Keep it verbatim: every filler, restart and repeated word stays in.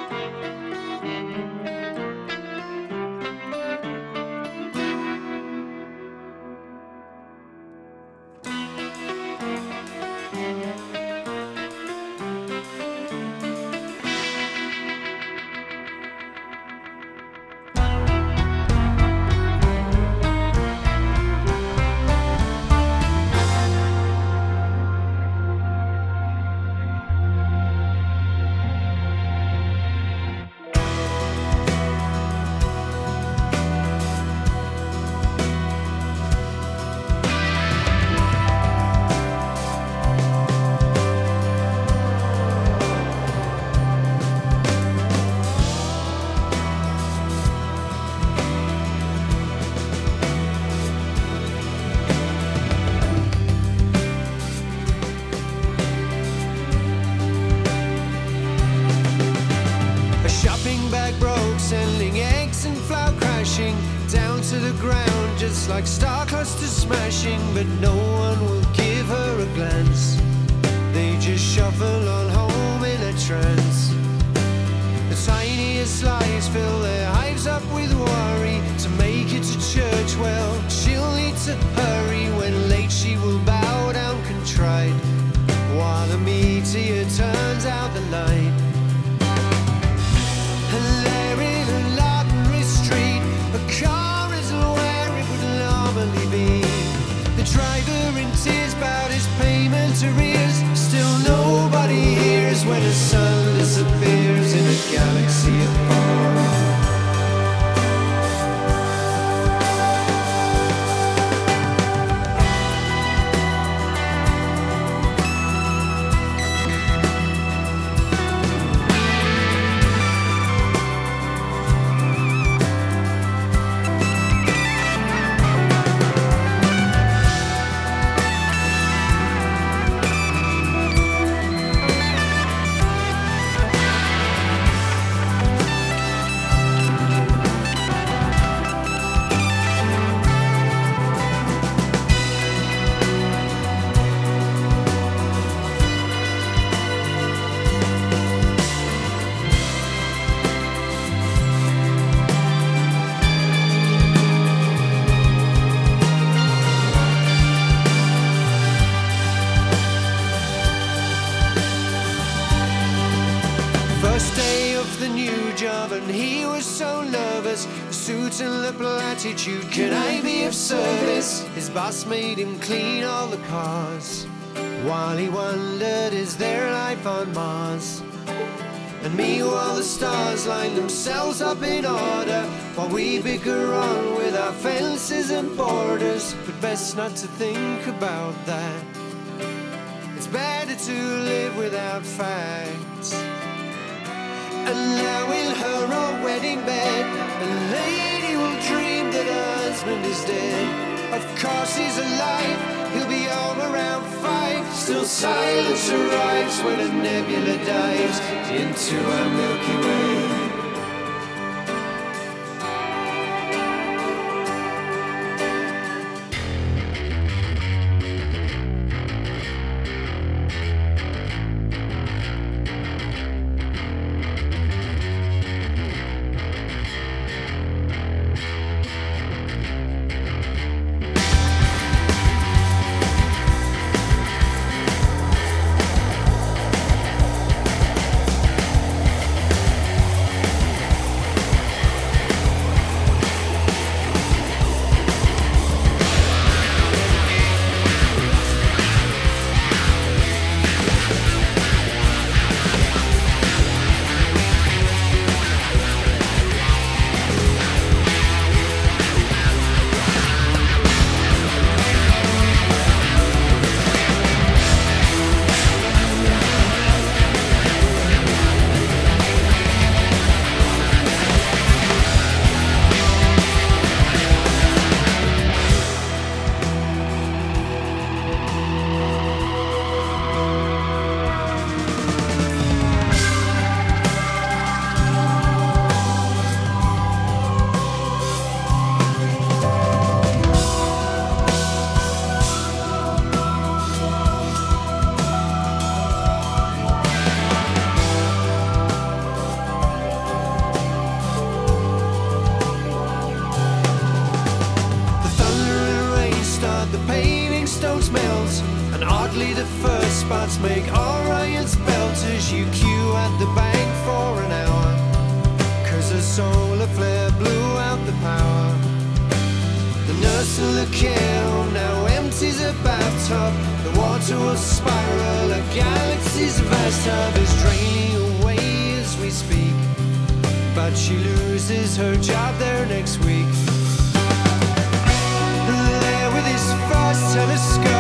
Like star clusters smashing, but no one will give her a glance. They just shuffle on home in a trance. The tiniest lies fill their hives up with worry. To make it to church, well, she'll need to hurry. When late she will bow down contrite, while the meteor turns out the light. And there in a Lottery Street, a car be. The driver in tears about his payment arrears. Still nobody hears when the sun disappears in a galaxy apart. Suit and liberal attitude, can I be of service? His boss made him clean all the cars, while he wondered, is there life on Mars? And meanwhile the stars line themselves up in order, while we bicker on with our fences and borders. But best not to think about that. It's better to live without facts. And now in her old wedding bed, a lady will dream that her husband is dead. Of course he's alive, he'll be home around five. Still silence arrives when a nebula dives into our Milky Way. atoms melt, and oddly the first spots make Orion's belt as you queue at the bank for an hour, cause a solar flare blew out the power. The nurse in the care home now empties her bathtub. The water will spiral, a galaxy's vast hub is draining away as we speak, but she loses her job there next week. There with his first telescope,